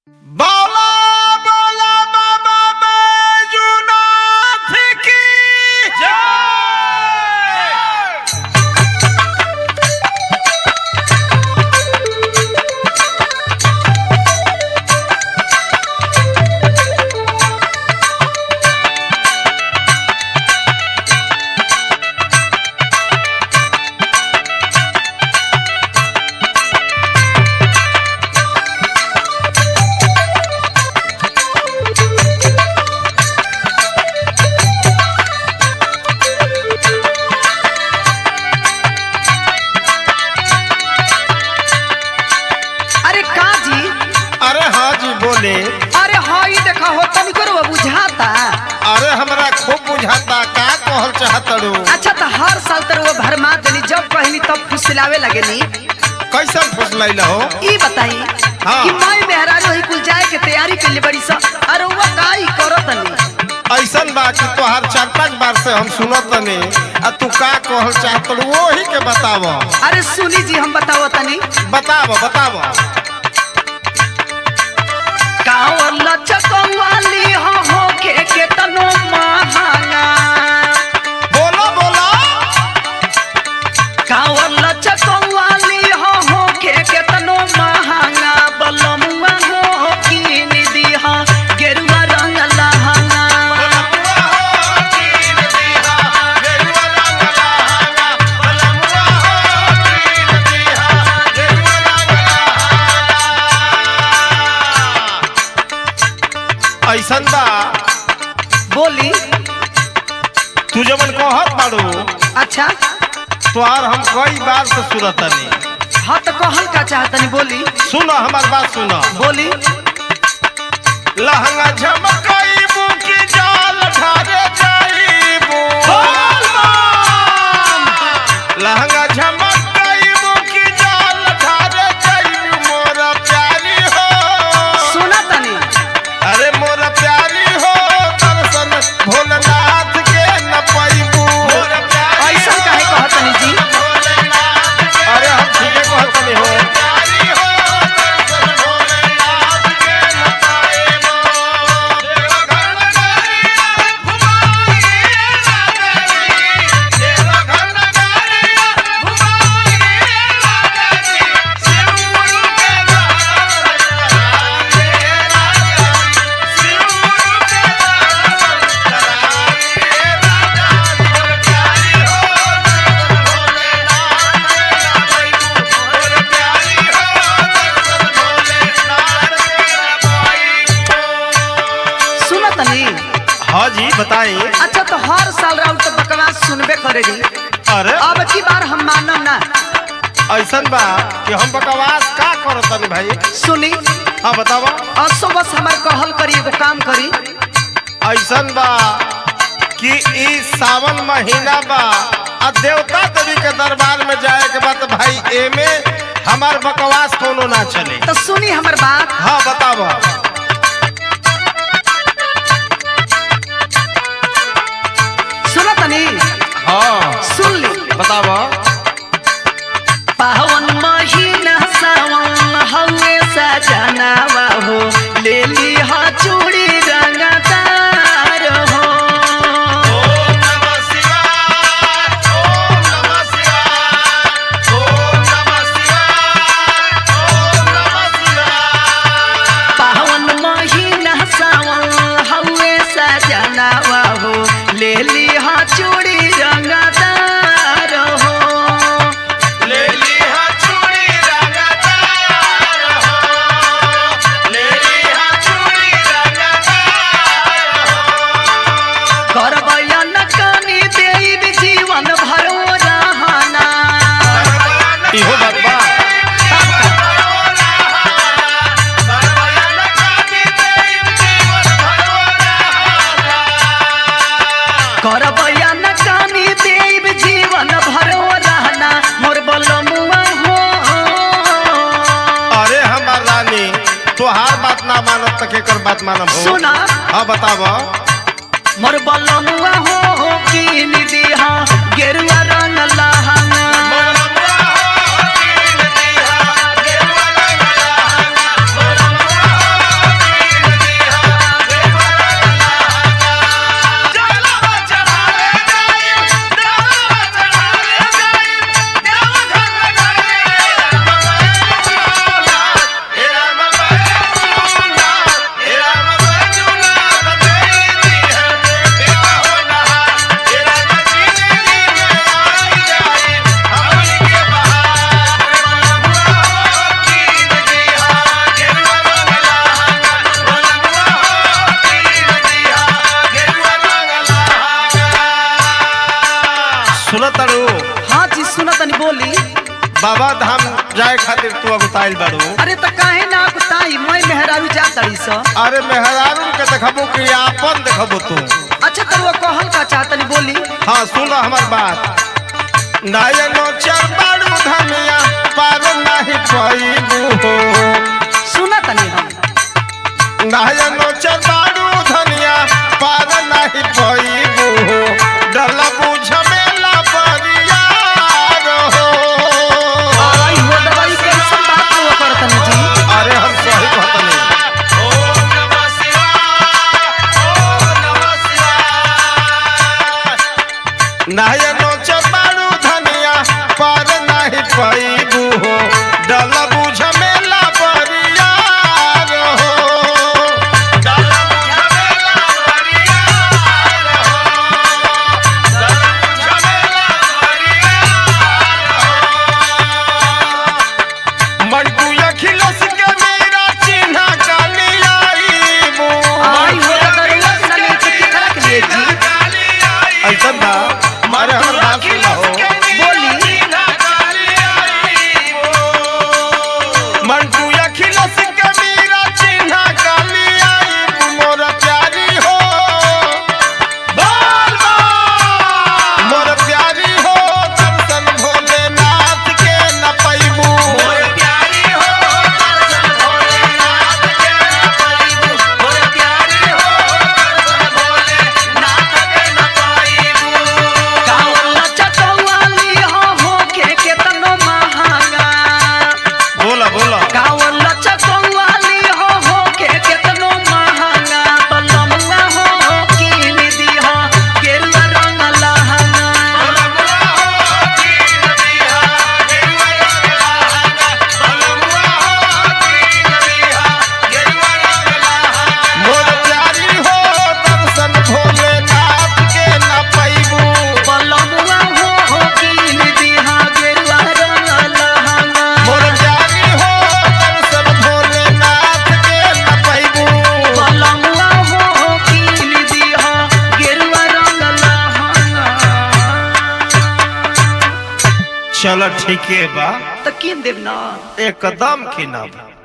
बोले। अरे हाँ ये देखा हो तनिको रो बुझाता। अरे हमरा खूब बुझाता का कहल चाहतड़ू। अच्छा तो हर साल तर वो भरमा देनी जब कहनी तब फुसलावे लगेनी। कैसन फुसलैला हो? ई बताई हाँ। कि माई मेहरारू ही कुल जाए के तैयारी के लिए बड़ी सा। अरे वो काई करत नहीं। ऐसन बा कि तोहार 4-5 बार से हम सुनत नहीं आ तू का कहल चाहतड़ू वही के बताव। अरे सुनी जी हम बताओ तनी। बताव। कावर लचकवाली हो के तनो महाना। बोलो। कावर लचकवाली हो के तनो महाना। बलमुआ हो की निदी हा गेरुआ रंग लहंगा। ऐसन बा बोली तू जवन कहत बाड़ू अच्छा तोहार हम कई बार से सुनत नहीं। हाँ तो कहल का चाहतनी बोली। सुनो हमार बात सुनो। बोली लहंगा झमकाईबू की जाल ढारे जाईबू। लहंगा झमकाईबू की जाल ढारे जाईबू मोरा प्यारी हो। सुना तनी। अरे मोरा प्यारी हो दर्शन भोलेनाथ के न पाईबू। ऐसा काहे कहतनी जी? अरे हम ठीके कहतनी हो। सुना तनी। हाँ जी बताई। अच्छा तो हर साल राउल तो बकवास सुनबे करेगी। अरे अब की बार हम मानम ना। ऐसन बा कि हम बकवास का करतनी भाई। सुनी हाँ बतावा। असो बस हमार कहल करी एगो काम करी। ऐसन बा कि ई सावन महीना बा आ देवता देवी के दरबार में जाए के बाद भाई एमे हमार बकवास कोनो ना चले। तो सुनी हमार बात। हाँ बतावा। सुना तनी। हाँ सुन ली। बतावा। पावन महीना सावन हवे सजनावा हो ले ली हा चूड़ी रंगदार हो। पावन महीना सावन हवे सजनावा हो ले ली हा चूड़ी रंगदार हो। ले लिहा चूड़ी रंगदार हो। ले लिहा चूड़ी रंगदार हो। करबयन कनी देव जीवन भरो रहना। इहो बात बा। करबयन कनी देव जीवन भरो रहना मोर बलमुआ हो। अरे हमार रानी तोहार बात ना मानत त केकर बात मानब हो? सुना हाँ बतावा। मोर बलमुआ हो की निदी हा गेरुआ रंग लहंगा। जाए खातिर तू अगुताइल बारू। अरे तो काहे ना कुताई मैं मेहरारू जा तड़ी स। अरे मेहरारू के देखबो कि आपन देखबो तू। अच्छा तो वो कहल का चाहतनी बोली। हाँ सुन हमार बात। नयनो चर बारू धनिया पार नहीं पाईबू हो। सुना तनी हम। नयनो चर बारू धनिया पार नहीं पाईबू हो। डलबू झमेला परिया रहो। आई हो दवाई कैसन बात वो करतनी जी। अरे हम सही कहतनी। ओम नमः शिवाय ओम नमः शिवाय। नयनो चर बारू धनिया पार नहीं पाईबू हो। डलबू झमेला परिया रहो। डलबू झमेला परिया रहो। डलबू झमेला परिया रहो। मणकू अखिलस के मेरा चिन्ह काली आईबू। आई हो दवाई से केकरा के लिए जी। ऐसा ना मारे हमर बात सुना हो। बोली। मंटू अखिलस के मेरा चिन्ह काली आईबू। मोर प्यारी हो बोल मोर प्यारी हो। दर्शन भोलेनाथ के न पाईबू। मोर प्यारी हो दर्शन भोलेनाथ के न पाईबू। मोर प्यारी हो दर्शन भोलेनाथ के न पाईबू। कावला चटवाली हो के केतनो महंगा। बोला बोला। कावला चटवाली हो के केतनो महंगा। बलमुआ हो कीन दिहा गेरुआ रंग लहंगा। मोर प्यारी हो दर्शन भोलेनाथ के न पाईबू। बलमुआ हो कीन दिहा गेरुआ रंग लहंगा। मोर प्यारी हो दर्शन भोलेनाथ के न पाईबू। बलमुआ हो कीन दिहा गेरुआ रंग लहंगा। चलो ठीक है बा तो कीन देव ना। एकदम खिनाब।